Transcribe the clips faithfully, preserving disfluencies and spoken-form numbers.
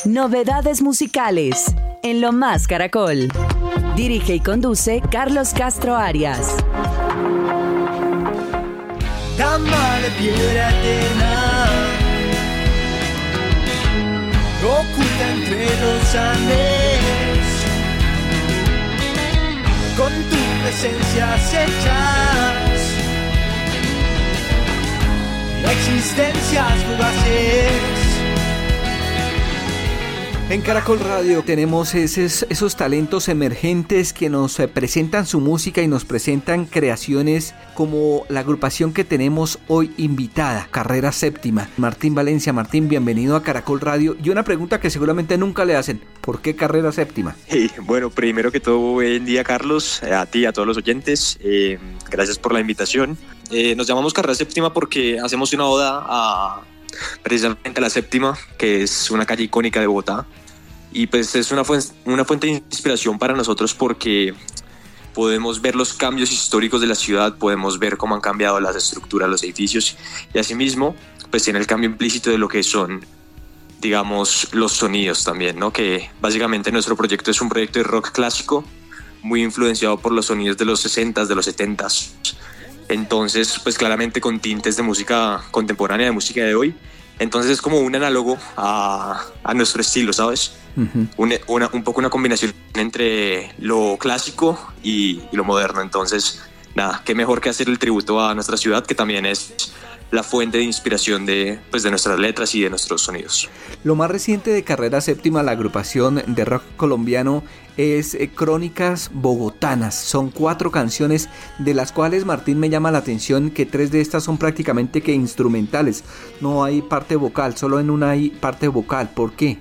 Novedades musicales en Lo Más Caracol. Dirige y conduce Carlos Castro Arias. Cama de piedra eterna, oculta entre los Andes, con tu presencia acechas existencias fugaces. En Caracol Radio tenemos esos, esos talentos emergentes que nos eh, presentan su música y nos presentan creaciones como la agrupación que tenemos hoy invitada, Carrera Séptima. Martín Valencia. Martín, bienvenido a Caracol Radio. Y una pregunta que seguramente nunca le hacen: ¿por qué Carrera Séptima? Hey, bueno, primero que todo, buen día, Carlos, a ti, a todos los oyentes. Eh, gracias por la invitación. Eh, nos llamamos Carrera Séptima porque hacemos una oda a precisamente a la Séptima, que es una calle icónica de Bogotá. Y pues es una fuente, una fuente de inspiración para nosotros porque podemos ver los cambios históricos de la ciudad, podemos ver cómo han cambiado las estructuras, los edificios, y asimismo pues tiene el cambio implícito de lo que son, digamos, los sonidos también, ¿no? Que básicamente nuestro proyecto es un proyecto de rock clásico muy influenciado por los sonidos de los sesentas, de los setentas. Entonces, pues claramente con tintes de música contemporánea, de música de hoy. Entonces es como un análogo a, a nuestro estilo, ¿sabes? Uh-huh. Una, una, un poco una combinación entre lo clásico y, y lo moderno. Entonces, nada, qué mejor que hacer el tributo a nuestra ciudad, que también es la fuente de inspiración de, pues, de nuestras letras y de nuestros sonidos. Lo más reciente de Carrera Séptima, la agrupación de rock colombiano, es eh, Crónicas Bogotanas. Son cuatro canciones, de las cuales, Martín, me llama la atención que tres de estas son prácticamente que instrumentales. No hay parte vocal, solo en una hay parte vocal. ¿Por qué?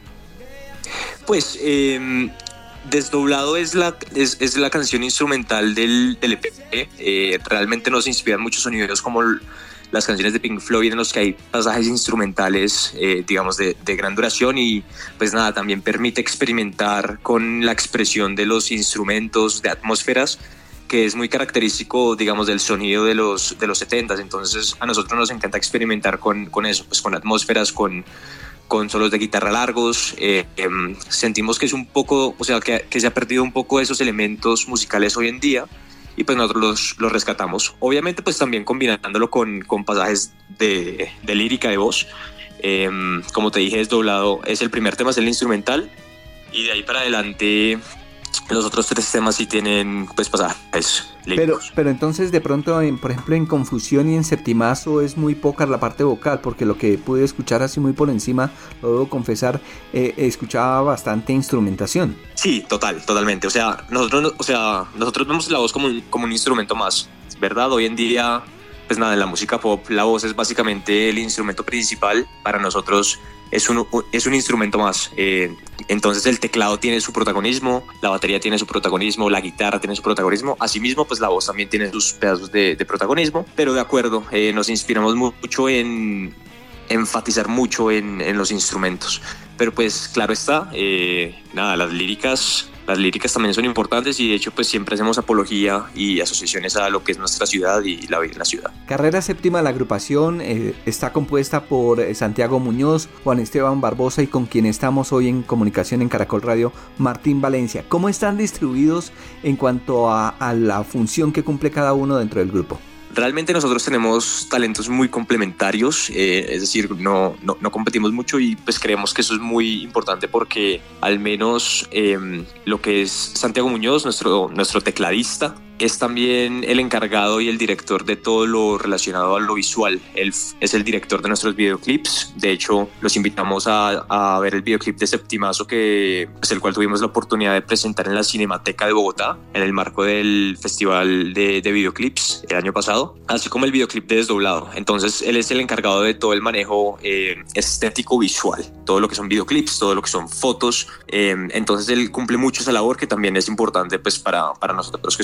Pues eh, Desdoblado es la, es, es la canción instrumental del, del E P. Eh, realmente nos inspiran muchos sonidos como el, las canciones de Pink Floyd, en los que hay pasajes instrumentales, eh, digamos, de, de gran duración, y pues nada, también permite experimentar con la expresión de los instrumentos, de atmósferas, que es muy característico, digamos, del sonido de los, de los setentas. Entonces a nosotros nos encanta experimentar con, con eso, pues con atmósferas, con, con solos de guitarra largos. Eh, eh, sentimos que es un poco, o sea, que, que se ha perdido un poco esos elementos musicales hoy en día, y pues nosotros los, los rescatamos. Obviamente pues también combinándolo con, con pasajes de, de lírica de voz. Eh, como te dije, Desdoblado es el primer tema, es el instrumental, y de ahí para adelante los otros tres temas sí tienen pues pasajes líricos. Pero, pero entonces de pronto, en, por ejemplo, en Confusión y en Septimazo es muy poca la parte vocal, porque lo que pude escuchar así muy por encima, lo debo confesar, eh, escuchaba bastante instrumentación. Sí, total, totalmente. O sea, nosotros, o sea, nosotros vemos la voz como un, como un instrumento más, ¿verdad? Hoy en día, pues nada, en la música pop la voz es básicamente el instrumento principal. Para nosotros es un, es un instrumento más. Eh, entonces el teclado tiene su protagonismo, la batería tiene su protagonismo, la guitarra tiene su protagonismo. Asimismo, pues la voz también tiene sus pedazos de, de protagonismo. Pero de acuerdo, eh, nos inspiramos mucho en enfatizar mucho en, en los instrumentos. Pero pues claro está, eh, nada, las líricas... Las líricas también son importantes, y de hecho pues siempre hacemos apología y asociaciones a lo que es nuestra ciudad y la vida en la ciudad. Carrera Séptima, la agrupación, eh, está compuesta por eh, Santiago Muñoz, Juan Esteban Barbosa, y con quien estamos hoy en comunicación en Caracol Radio, Martín Valencia. ¿Cómo están distribuidos en cuanto a, a la función que cumple cada uno dentro del grupo? Realmente nosotros tenemos talentos muy complementarios, eh, es decir, no, no, no competimos mucho, y pues creemos que eso es muy importante porque al menos eh, lo que es Santiago Muñoz, nuestro, nuestro tecladista, es también el encargado y el director de todo lo relacionado a lo visual. Él es el director de nuestros videoclips. De hecho, los invitamos a, a ver el videoclip de Septimazo, que, pues, el cual tuvimos la oportunidad de presentar en la Cinemateca de Bogotá, en el marco del Festival de, de Videoclips el año pasado, así como el videoclip de Desdoblado. Entonces, él es el encargado de todo el manejo eh, estético visual, todo lo que son videoclips, todo lo que son fotos. Eh, entonces, él cumple mucho esa labor, que también es importante pues, para, para nosotros, que somos una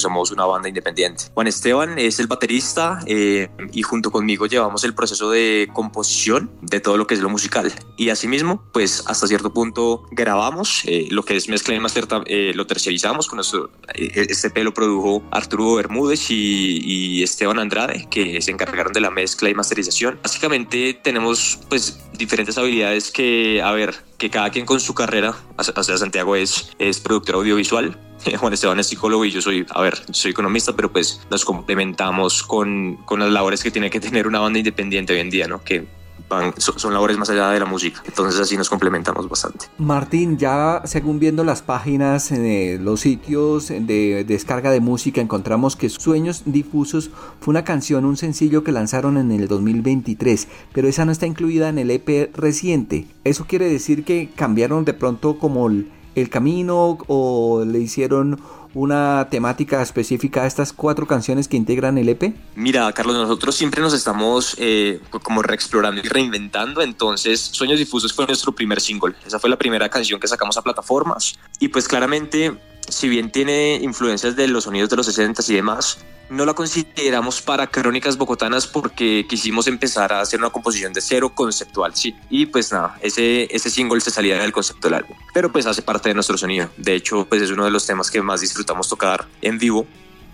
banda independiente. Juan Esteban es el baterista eh, y junto conmigo llevamos el proceso de composición de todo lo que es lo musical. Y asimismo, pues hasta cierto punto grabamos eh, lo que es mezcla y master, eh, lo tercerizamos. Con nuestro, eh, este E P lo produjo Arturo Bermúdez y, y Esteban Andrade, que se encargaron de la mezcla y masterización. Básicamente tenemos pues diferentes habilidades que, a ver, que cada quien con su carrera, o sea, Santiago es, es productor audiovisual, Juan Esteban es psicólogo y yo soy, a ver, soy economista, pero pues nos complementamos con, con las labores que tiene que tener una banda independiente hoy en día, ¿no? Que van, son, son labores más allá de la música, entonces así nos complementamos bastante. Martín, ya según viendo las páginas, eh, los sitios de descarga de música, encontramos que Sueños Difusos fue una canción, un sencillo que lanzaron en el dos mil veintitrés, pero esa no está incluida en el E P reciente. ¿Eso quiere decir que cambiaron de pronto como el, el camino o le hicieron una temática específica a estas cuatro canciones que integran el E P? Mira, Carlos, nosotros siempre nos estamos eh, como reexplorando y reinventando. Entonces Sueños Difusos fue nuestro primer single, esa fue la primera canción que sacamos a plataformas y pues claramente, si bien tiene influencias de los sonidos de los sesentas y demás, no la consideramos para Crónicas Bogotanas porque quisimos empezar a hacer una composición de cero conceptual, sí. Y pues nada, ese, ese single se salía del concepto del álbum, pero pues hace parte de nuestro sonido. De hecho, pues es uno de los temas que más disfrutamos tocar en vivo.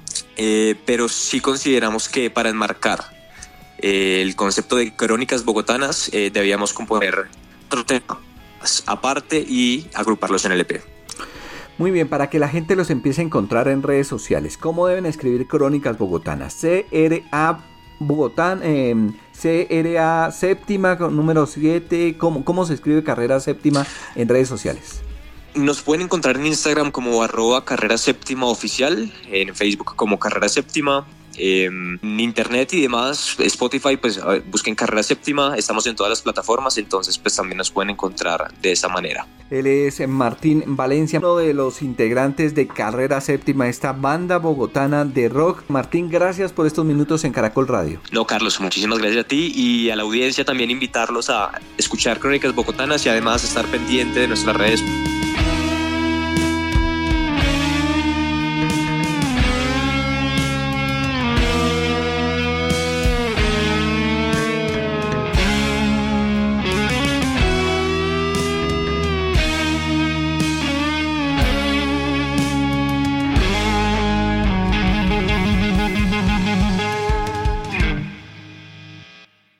Eh, pero sí consideramos que para enmarcar eh, el concepto de Crónicas Bogotanas eh, debíamos componer otro tema aparte y agruparlos en el E P. Muy bien, para que la gente los empiece a encontrar en redes sociales, ¿cómo deben escribir Crónicas Bogotanas? C R A Bogotán, eh, C R A Séptima, número siete, ¿cómo, ¿cómo se escribe Carrera Séptima en redes sociales? Nos pueden encontrar en Instagram como arroba Carrera Séptima Oficial, en Facebook como Carrera Séptima, eh, en internet y demás, Spotify, pues busquen Carrera Séptima, estamos en todas las plataformas, entonces pues también nos pueden encontrar de esa manera. Él es Martín Valencia, uno de los integrantes de Carrera Séptima, esta banda bogotana de rock. Martín, gracias por estos minutos en Caracol Radio. No, Carlos, muchísimas gracias a ti y a la audiencia también invitarlos a escuchar Crónicas Bogotanas y además estar pendiente de nuestras redes.